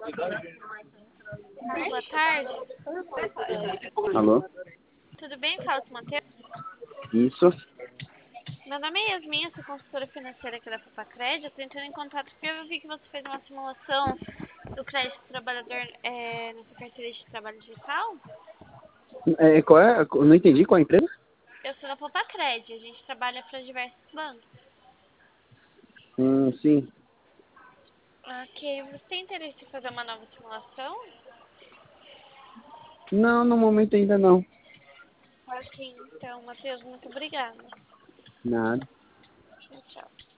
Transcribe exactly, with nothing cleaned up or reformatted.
Alô, boa tarde. Alô? Tudo bem? Fala com o Matheus. Isso? Meu nome é Yasmin, eu sou consultora financeira aqui da Fapacred. Eu tô entrando em contato porque eu vi que você fez uma simulação do crédito do trabalhador é, na sua carteira de trabalho digital. É, qual é? Eu não entendi qual é a empresa? Eu sou da Fapacred, a gente trabalha para diversos bancos. Hum, sim. Ok, você tem interesse em fazer uma nova simulação? Não, no momento ainda não. Ok, então, Matheus, muito obrigada. Nada. Tchau, tchau.